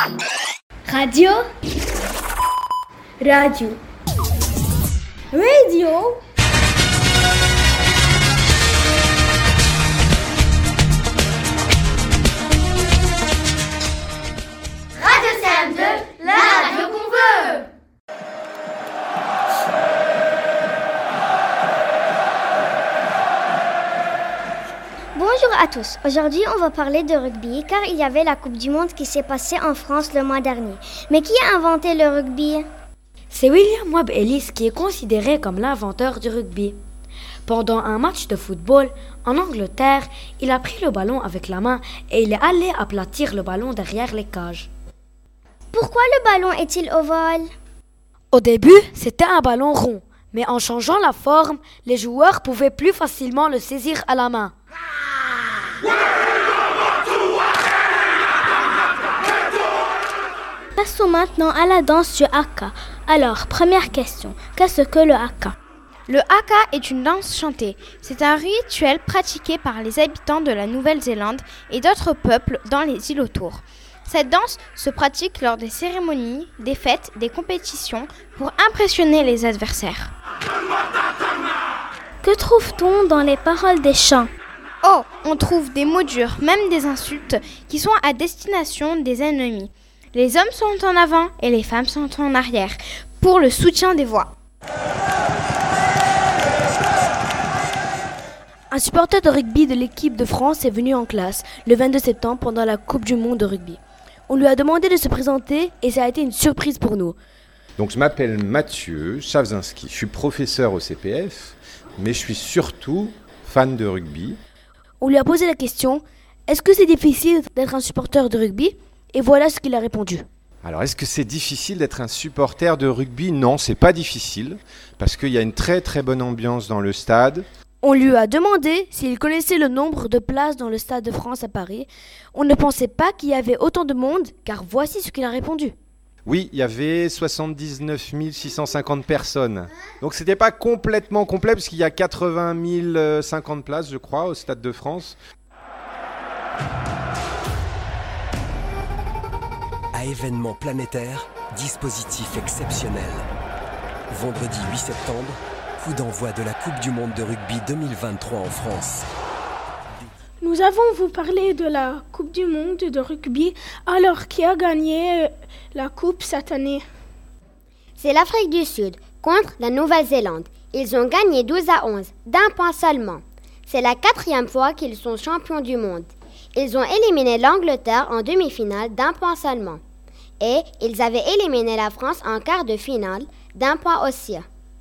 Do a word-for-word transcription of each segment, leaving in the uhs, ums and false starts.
Radio. Radio. Radio. Radio C M deux, la radio qu'on veut. Bonjour à tous. Aujourd'hui, on va parler de rugby car il y avait la Coupe du Monde qui s'est passée en France le mois dernier. Mais qui a inventé le rugby ? C'est William Webb Ellis qui est considéré comme l'inventeur du rugby. Pendant un match de football en Angleterre, il a pris le ballon avec la main et il est allé aplatir le ballon derrière les cages. Pourquoi le ballon est-il ovale ? Au début, c'était un ballon rond, mais en changeant la forme, les joueurs pouvaient plus facilement le saisir à la main. Passons maintenant à la danse du haka. Alors, première question, qu'est-ce que le haka ? Le haka est une danse chantée. C'est un rituel pratiqué par les habitants de la Nouvelle-Zélande et d'autres peuples dans les îles autour. Cette danse se pratique lors des cérémonies, des fêtes, des compétitions pour impressionner les adversaires. Que trouve-t-on dans les paroles des chants ? Oh, on trouve des mots durs, même des insultes, qui sont à destination des ennemis. Les hommes sont en avant et les femmes sont en arrière, pour le soutien des voix. Un supporter de rugby de l'équipe de France est venu en classe le vingt-deux septembre pendant la Coupe du Monde de rugby. On lui a demandé de se présenter et ça a été une surprise pour nous. Donc je m'appelle Mathieu Chavzinski, je suis professeur au C P F, mais je suis surtout fan de rugby. On lui a posé la question, est-ce que c'est difficile d'être un supporter de rugby ? Et voilà ce qu'il a répondu. Alors, est-ce que c'est difficile d'être un supporter de rugby ? Non, c'est pas difficile, parce qu'il y a une très très bonne ambiance dans le stade. On lui a demandé s'il connaissait le nombre de places dans le Stade de France à Paris. On ne pensait pas qu'il y avait autant de monde, car voici ce qu'il a répondu. Oui, il y avait soixante-dix-neuf mille six cent cinquante personnes. Donc c'était pas complètement complet, parce qu'il y a quatre-vingt mille cinquante places, je crois, au Stade de France. À événement planétaire, dispositif exceptionnel. Vendredi huit septembre, coup d'envoi de la Coupe du Monde de rugby deux mille vingt-trois en France. Nous avons vous parlé de la Coupe du Monde de rugby. Alors, qui a gagné la Coupe cette année ? C'est l'Afrique du Sud contre la Nouvelle-Zélande. Ils ont gagné douze à onze, d'un point seulement. C'est la quatrième fois qu'ils sont champions du monde. Ils ont éliminé l'Angleterre en demi-finale d'un point seulement. Et ils avaient éliminé la France en quart de finale d'un point aussi.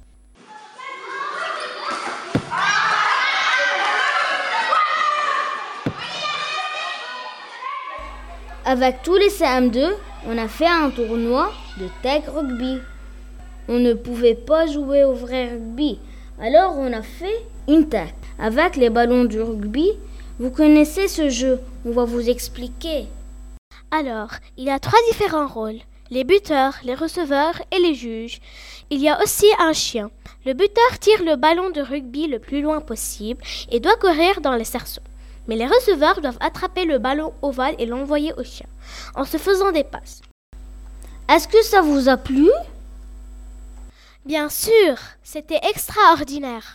Avec tous les C M deux, on a fait un tournoi de tag rugby. On ne pouvait pas jouer au vrai rugby, alors on a fait une tag. Avec les ballons du rugby, vous connaissez ce jeu, on va vous expliquer. Alors, il y a trois différents rôles, les buteurs, les receveurs et les juges. Il y a aussi un chien. Le buteur tire le ballon de rugby le plus loin possible et doit courir dans les cerceaux. Mais les receveurs doivent attraper le ballon ovale et l'envoyer au chien, en se faisant des passes. Est-ce que ça vous a plu ? Bien sûr, c'était extraordinaire.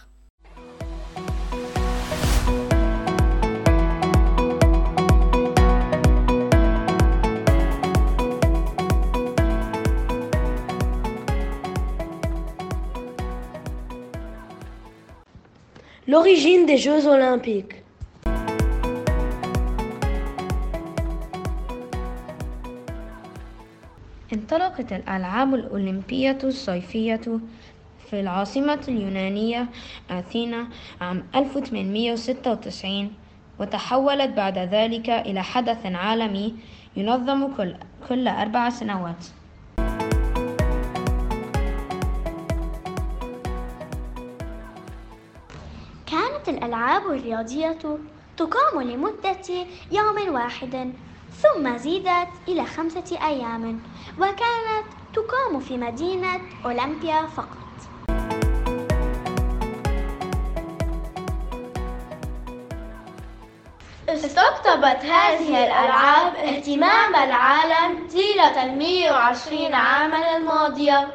L'origine des Jeux Olympiques. انطلقت الألعاب الأولمبية الصيفية في العاصمة اليونانية أثينا عام ألف وثمانمئة وستة وتسعين وتحولت بعد ذلك إلى حدث عالمي ينظم كل, كل أربع سنوات. كانت الألعاب الرياضية تقام لمدة يوم واحد ثم زيدت إلى خمسة أيام وكانت تقام في مدينة أولمبيا فقط. استقطبت هذه الألعاب اهتمام العالم طيلة المئة وعشرين عاما الماضية.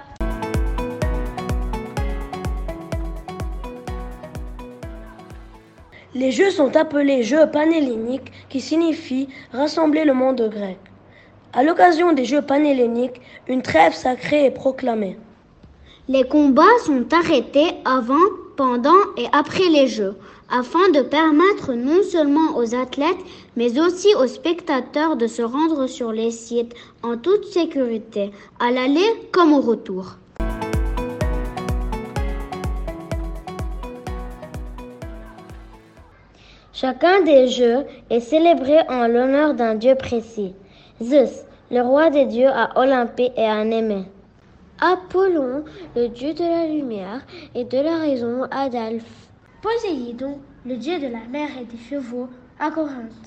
Les jeux sont appelés jeux panhelléniques qui signifie rassembler le monde grec. À l'occasion des jeux panhelléniques, une trêve sacrée est proclamée. Les combats sont arrêtés avant, pendant et après les jeux, afin de permettre non seulement aux athlètes, mais aussi aux spectateurs de se rendre sur les sites en toute sécurité, à l'aller comme au retour. Chacun des jeux est célébré en l'honneur d'un dieu précis. Zeus, le roi des dieux à Olympie et à Némée. Apollon, le dieu de la lumière et de la raison à Delphes. Poséidon, le dieu de la mer et des chevaux à Corinthe.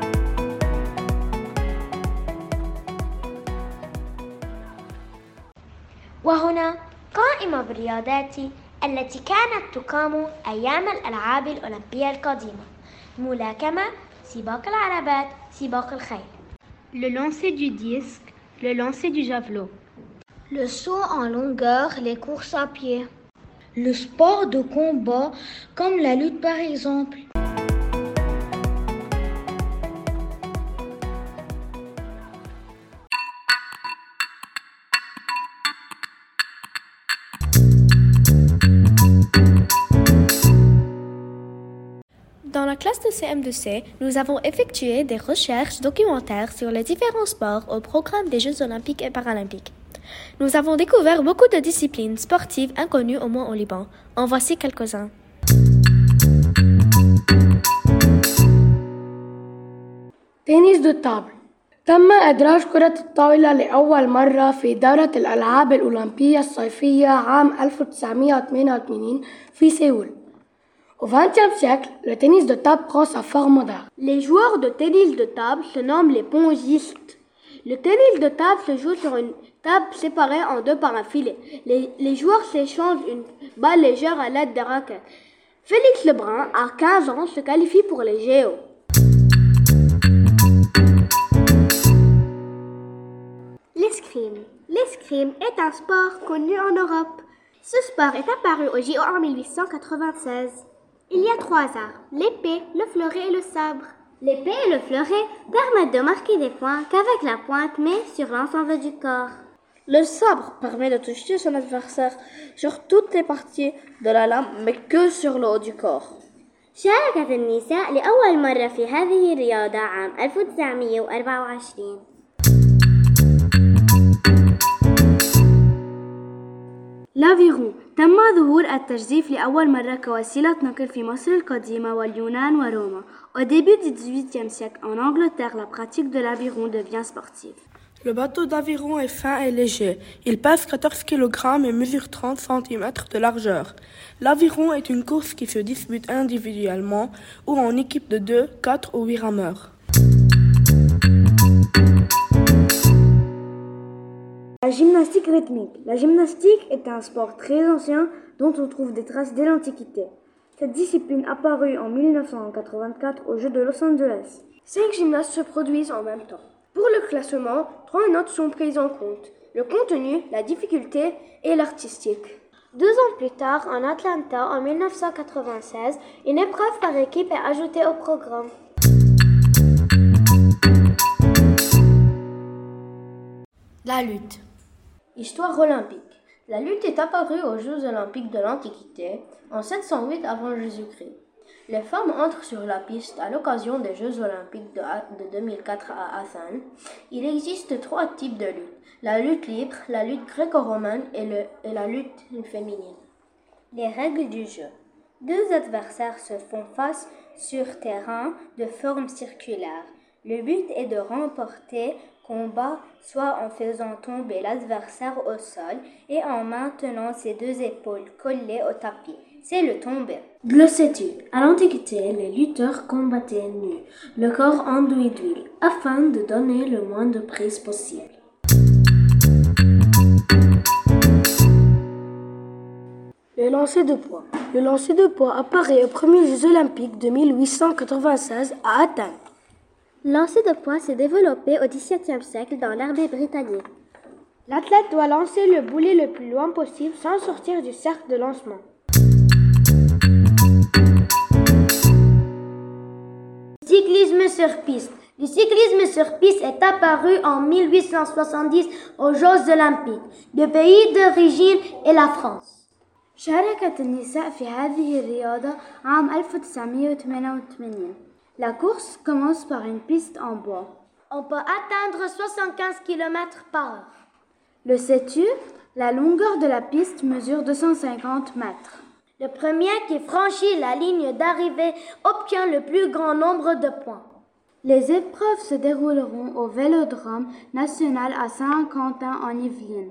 وهنا قائمة بالرياضات التي كانت تقام أيام الألعاب الأولمبية القديمة: ملاكمة، سباق العربات، سباق الخيل. Le lancer du disque, le lancer du javelot. Le saut en longueur, les courses à pied. Le sport de combat, comme la lutte par exemple. Dans la classe de C M deux C, nous avons effectué des recherches documentaires sur les différents sports au programme des Jeux olympiques et paralympiques. Nous avons découvert beaucoup de disciplines sportives inconnues au moins au Liban. En voici quelques-uns. تنس الطاولة. تم إدراج كرة الطاولة لأول مرة في دورة الألعاب الأولمبية الصيفية عام ألف وتسعمائة وثمانية وثمانين في سيول. Au vingtième siècle, le tennis de table prend sa forme moderne. Les joueurs de tennis de table se nomment les pongistes. Le tennis de table se joue sur une table séparée en deux par un filet. Les, les joueurs s'échangent une balle légère à l'aide des raquettes. Félix Lebrun, à quinze ans, se qualifie pour les J O. L'escrime. L'escrime est un sport connu en Europe. Ce sport est apparu au J O en mille huit cent quatre-vingt-seize. Il y a trois arts, l'épée, le fleuret et le sabre. L'épée et le fleuret permettent de marquer des points qu'avec la pointe, mais sur l'ensemble du corps. Le sabre permet de toucher son adversaire sur toutes les parties de la lame, mais que sur le haut du corps. شاركت النساء لأول مرة في هذه الرياضة عام ألف وتسعمائة وأربعة وعشرين. الأفيرون تم ظهور التجديف لأول مرة كوسيلة نقل في مصر القديمة واليونان وروما. Au début du dix-huitième siècle, en Angleterre, la pratique de l'aviron devient sportive. Le bateau d'aviron est fin et léger. Il pèse quatorze kilogrammes et mesure trente centimètres de largeur. L'aviron est une course qui se dispute individuellement ou en équipe de deux, quatre ou huit rameurs. La gymnastique rythmique. La gymnastique est un sport très ancien dont on trouve des traces dès l'Antiquité. Cette discipline apparut en mille neuf cent quatre-vingt-quatre aux Jeux de Los Angeles. Cinq gymnastes se produisent en même temps. Pour le classement, trois notes sont prises en compte: le contenu, la difficulté et l'artistique. Deux ans plus tard, en Atlanta, en mille neuf cent quatre-vingt-seize, une épreuve par équipe est ajoutée au programme. La lutte. Histoire olympique. La lutte est apparue aux Jeux olympiques de l'Antiquité en sept cent huit avant Jésus-Christ. Les femmes entrent sur la piste à l'occasion des Jeux olympiques de, de deux mille quatre à Athènes. Il existe trois types de lutte: la lutte libre, la lutte gréco-romaine et, le, et la lutte féminine. Les règles du jeu. Deux adversaires se font face sur terrain de forme circulaire. Le but est de remporter combat soit en faisant tomber l'adversaire au sol et en maintenant ses deux épaules collées au tapis. C'est le tombé. Glossétude. À l'Antiquité, les lutteurs combattaient nus, le corps enduit d'huile, afin de donner le moins de prise possible. Le lancer de poids. Le lancer de poids apparaît aux premiers Jeux olympiques de mille huit cent quatre-vingt-seize à Athènes. Le lancer de poids s'est développé au dix-septième siècle dans l'armée britannique. L'athlète doit lancer le boulet le plus loin possible sans sortir du cercle de lancement. Cyclisme sur piste. Le cyclisme sur piste est apparu en mille huit cent soixante-dix aux Jeux olympiques. Le pays d'origine est la France. شاركت النساء في هذه الرياضة عام ألف وتسعمائة وثمانية وثمانين. La course commence par une piste en bois. On peut atteindre soixante-quinze kilomètres par heure. Le sais-tu? La longueur de la piste mesure deux cent cinquante mètres. Le premier qui franchit la ligne d'arrivée obtient le plus grand nombre de points. Les épreuves se dérouleront au Vélodrome national à Saint-Quentin en Yvelines.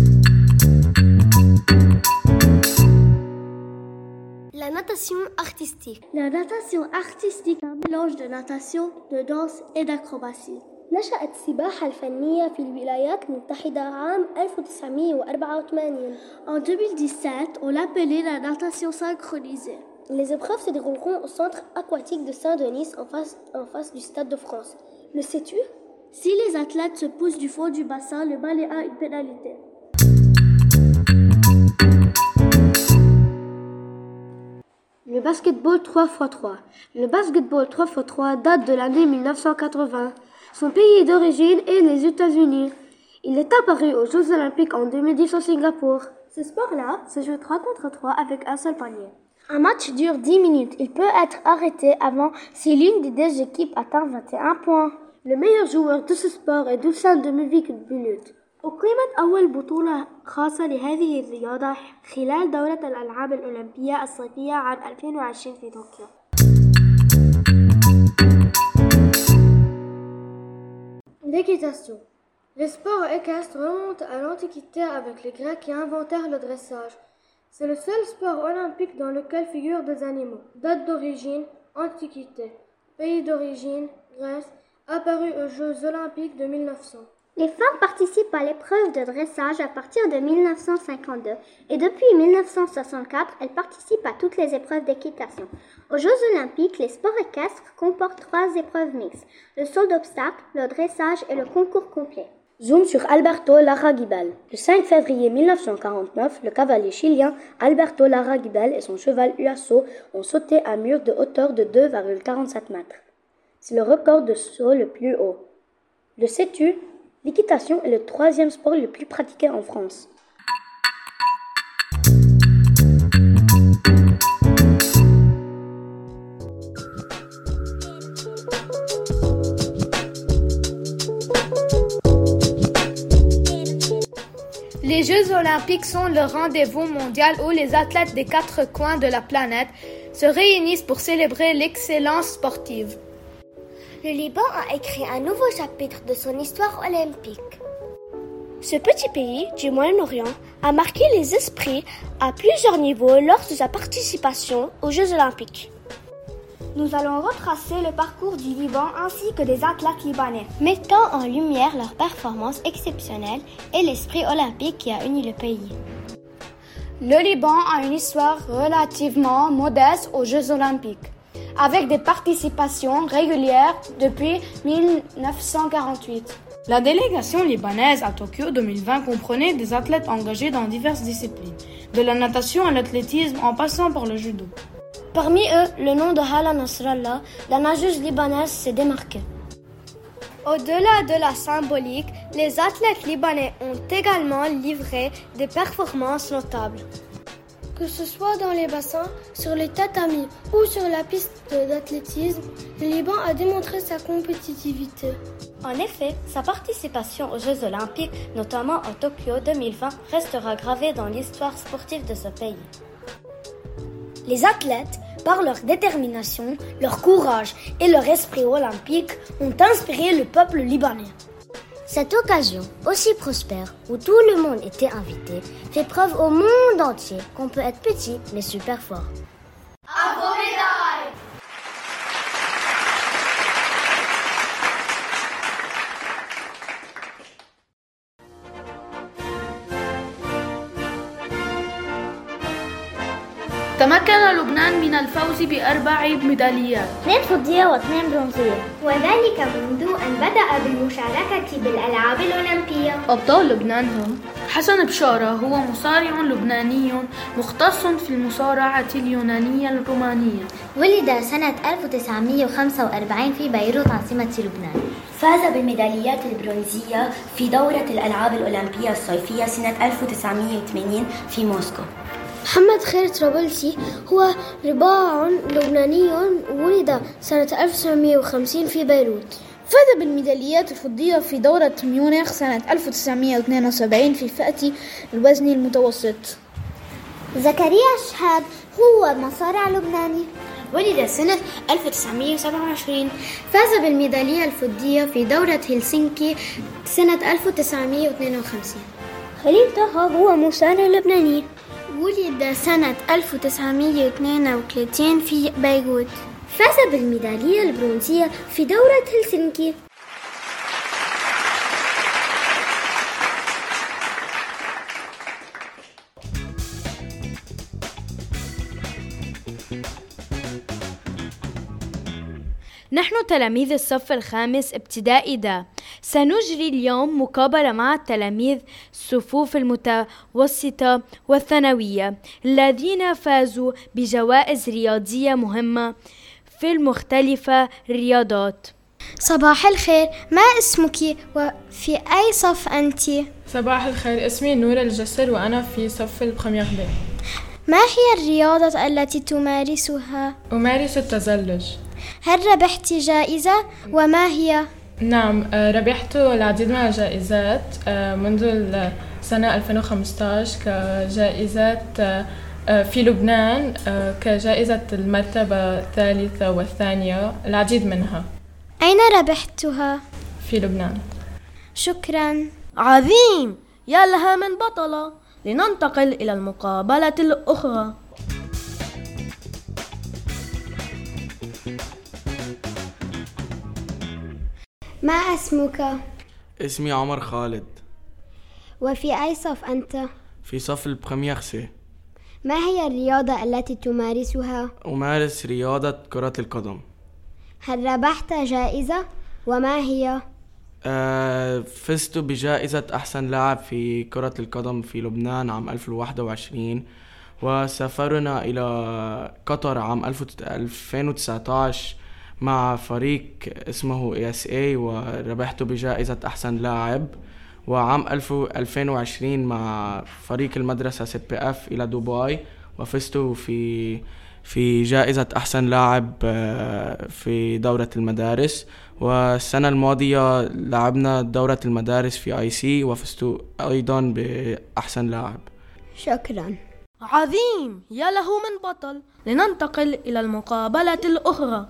La natation artistique. La natation artistique est un mélange de natation, de danse et d'acrobatie. نشأت السباحة الفنية في الولايات المتحدة عام ألف وتسعمائة وأربعة وثمانين. En deux mille dix-sept, on l'appelait la natation synchronisée. Les épreuves se dérouleront au centre aquatique de Saint-Denis en face, en face du Stade de France. Le sais-tu? Si les athlètes se poussent du fond du bassin, le balai a une pénalité. Le basketball trois par trois. Le basketball trois par trois date de l'année mille neuf cent quatre-vingts. Son pays d'origine est les États-Unis. Il est apparu aux Jeux olympiques en deux mille dix au Singapour. Ce sport-là se joue trois contre trois avec un seul panier. Un match dure dix minutes. Il peut être arrêté avant si l'une des deux équipes atteint vingt et un points. Le meilleur joueur de ce sport est Dusan Demovic Bulut. أقيمت أول بطولة خاصة لهذه الرياضة خلال دورة الألعاب الأولمبية الصيفية عام ألفين وعشرين في طوكيو. L'équitation. Le sport équestre remonte à l'Antiquité avec les Grecs qui inventèrent le dressage. C'est le seul sport olympique dans lequel figurent des animaux. Date d'origine, Antiquité. Pays d'origine, Grèce. Apparu aux Jeux olympiques de mille neuf cents. Les femmes participent à l'épreuve de dressage à partir de mille neuf cent cinquante-deux et depuis mille neuf cent soixante-quatre, elles participent à toutes les épreuves d'équitation. Aux Jeux olympiques, les sports équestres comportent trois épreuves mixtes, le saut d'obstacles, le dressage et le concours complet. Zoom sur Alberto Larraguibal. Le cinq février mille neuf cent quarante-neuf, le cavalier chilien Alberto Larraguibal et son cheval Huaso ont sauté un mur de hauteur de deux virgule quarante-sept mètres. C'est le record de saut le plus haut. Le sais-tu? L'équitation est le troisième sport le plus pratiqué en France. Les Jeux olympiques sont le rendez-vous mondial où les athlètes des quatre coins de la planète se réunissent pour célébrer l'excellence sportive. Le Liban a écrit un nouveau chapitre de son histoire olympique. Ce petit pays du Moyen-Orient a marqué les esprits à plusieurs niveaux lors de sa participation aux Jeux olympiques. Nous allons retracer le parcours du Liban ainsi que des athlètes libanais, mettant en lumière leurs performances exceptionnelles et l'esprit olympique qui a uni le pays. Le Liban a une histoire relativement modeste aux Jeux olympiques, avec des participations régulières depuis mille neuf cent quarante-huit. La délégation libanaise à Tokyo deux mille vingt comprenait des athlètes engagés dans diverses disciplines, de la natation à l'athlétisme en passant par le judo. Parmi eux, le nom de Hala Nasrallah, la nageuse libanaise, s'est démarqué. Au-delà de la symbolique, les athlètes libanais ont également livré des performances notables. Que ce soit dans les bassins, sur les tatamis ou sur la piste d'athlétisme, le Liban a démontré sa compétitivité. En effet, sa participation aux Jeux olympiques, notamment à Tokyo deux mille vingt, restera gravée dans l'histoire sportive de ce pays. Les athlètes, par leur détermination, leur courage et leur esprit olympique, ont inspiré le peuple libanais. Cette occasion, aussi prospère, où tout le monde était invité, fait preuve au monde entier qu'on peut être petit mais super fort. À vos médailles! تمكن لبنان من الفوز بأربع ميداليات، اثنين فضية واثنين برونزية، وذلك منذ أن بدأ بالمشاركة بالألعاب الأولمبية. أبطال لبنان هم حسن بشارة، هو مصارع لبناني مختص في المصارعة اليونانية الرومانية. ولد سنة ألف وتسعمائة وخمسة وأربعين في بيروت عاصمة لبنان. فاز بالميداليات البرونزية في دورة الألعاب الأولمبية الصيفية سنة ألف وتسعمائة وثمانين في موسكو. محمد خير طرابلسي هو رباع لبناني، ولد سنة ألف وتسعمائة وخمسين في بيروت. فاز بالميداليات الفضية في دورة ميونخ سنة ألف وتسعمائة واثنين وسبعين في فئة الوزن المتوسط. زكريا شهاب هو مصارع لبناني، ولد سنة ألف وتسعمائة وسبعة وعشرين. فاز بالميدالية الفضية في دورة هلسنكي سنة ألف وتسعمائة واثنين وخمسين. خليل طه هو مصارع لبناني، ولد سنة ألف وتسعمائة واثنين وثلاثين في بيروت. فاز بالميدالية البرونزية في دورة هلسنكي. نحن تلاميذ الصف الخامس ابتدائي دا سنجري اليوم مقابلة مع التلاميذ الصفوف المتوسطة والثانوية الذين فازوا بجوائز رياضية مهمة في المختلف الرياضات. صباح الخير، ما اسمك وفي أي صف أنت؟ صباح الخير، اسمي نور الجسر وأنا في صف البريمير بي. ما هي الرياضة التي تمارسها؟ أمارس التزلج. هل ربحت جائزة وما هي؟ نعم، ربحت العديد من الجائزات منذ السنة ألفين وخمسة عشر كجائزات في لبنان كجائزة المرتبة الثالثة والثانية، العديد منها. أين ربحتها؟ في لبنان. شكرا. عظيم، يا لها من بطلة. لننتقل إلى المقابلة الأخرى. ما اسمك؟ اسمي عمر خالد. وفي أي صف أنت؟ في صف البريمير سي. ما هي الرياضة التي تمارسها؟ أمارس رياضة كرة القدم. هل ربحت جائزة وما هي؟ أه فزت بجائزة أحسن لاعب في كرة القدم في لبنان عام ألفين وواحد وعشرين، وسافرنا إلى قطر عام ألفين وتسعة عشر مع فريق اسمه إي إس إيه وربحت بجائزة أحسن لاعب. وعام ألفين وعشرين مع فريق المدرسة سي بي إف إلى دبي وفزت في في جائزة أحسن لاعب في دورة المدارس. والسنة الماضية لعبنا دورة المدارس في آي سي وفزت أيضا بأحسن لاعب. شكرا. عظيم، يا له من بطل. لننتقل إلى المقابلة الأخرى.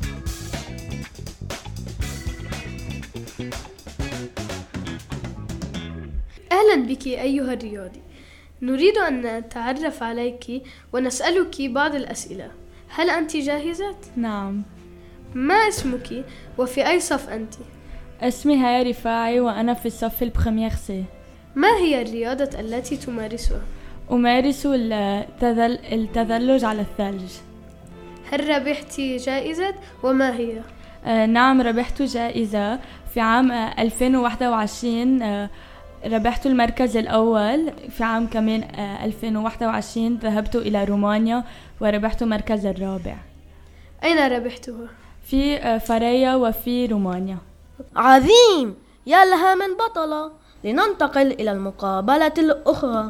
أهلا بك أيها الرياضي، نريد أن نتعرف عليك ونسألك بعض الأسئلة. هل أنت جاهزة؟ نعم. ما اسمك وفي أي صف أنت؟ اسمي هيا رفاعي وأنا في الصف البريمير سي. ما هي الرياضة التي تمارسها؟ أمارس التذل... التذلج على الثلج. هل ربحت جائزة وما هي؟ آه نعم، ربحت جائزة في عام ألفين وواحد وعشرين. آه ربحت المركز الأول. في عام كمان ألفين وواحد وعشرين ذهبت إلى رومانيا وربحت المركز الرابع. أين ربحتها؟ في فريا وفي رومانيا. عظيم، يا لها من بطلة. لننتقل إلى المقابلة الأخرى.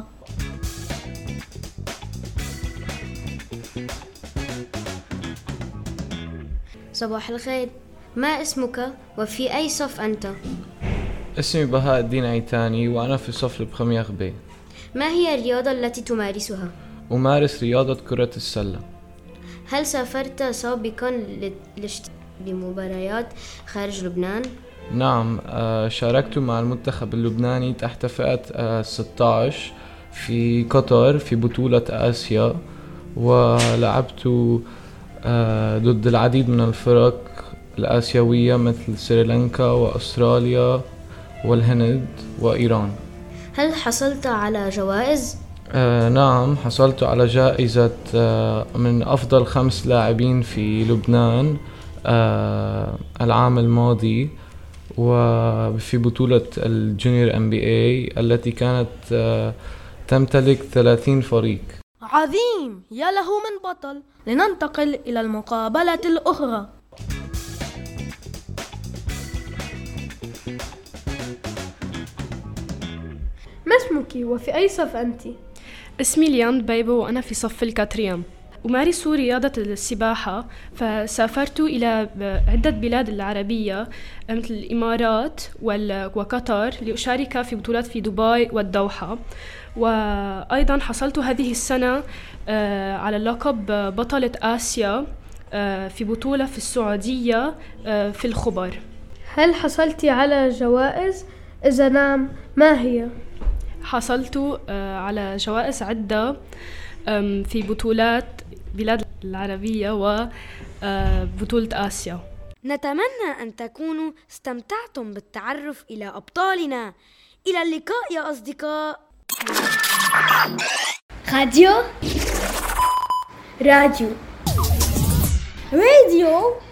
صباح الخير، ما اسمك وفي أي صف أنت؟ اسمي بهاء الدين عيتاني وأنا في صف البريمير بي. ما هي الرياضة التي تمارسها؟ أمارس رياضة كرة السلة. هل سافرت سابقا لمباريات خارج لبنان؟ نعم، شاركت مع المنتخب اللبناني تحت فئة ستة عشر في قطر في بطولة آسيا، ولعبت ضد العديد من الفرق الآسيوية مثل سريلانكا وأستراليا والهند وإيران. هل حصلت على جوائز؟ آه نعم، حصلت على جائزة آه من أفضل خمس لاعبين في لبنان آه العام الماضي، وفي بطولة الجونيور ام بي اي التي كانت آه تمتلك ثلاثين فريق. عظيم، يا له من بطل. لننتقل إلى المقابلة الأخرى. ما اسمك وفي أي صف أنت؟ اسمي ليان بيبو وأنا في صف الكاتريام، أمارس رياضة السباحة. فسافرت إلى عدة بلاد العربية مثل الإمارات وقطر لأشارك في بطولات في دبي والدوحة، وأيضا حصلت هذه السنة على لقب بطلة آسيا في بطولة في السعودية في الخبر. هل حصلت على جوائز؟ إذا نعم ما هي؟ حصلت على جوائز عدة في بطولات بلاد العربية وبطولة آسيا. نتمنى أن تكونوا استمتعتم بالتعرف إلى أبطالنا. إلى اللقاء يا أصدقاء. راديو راديو راديو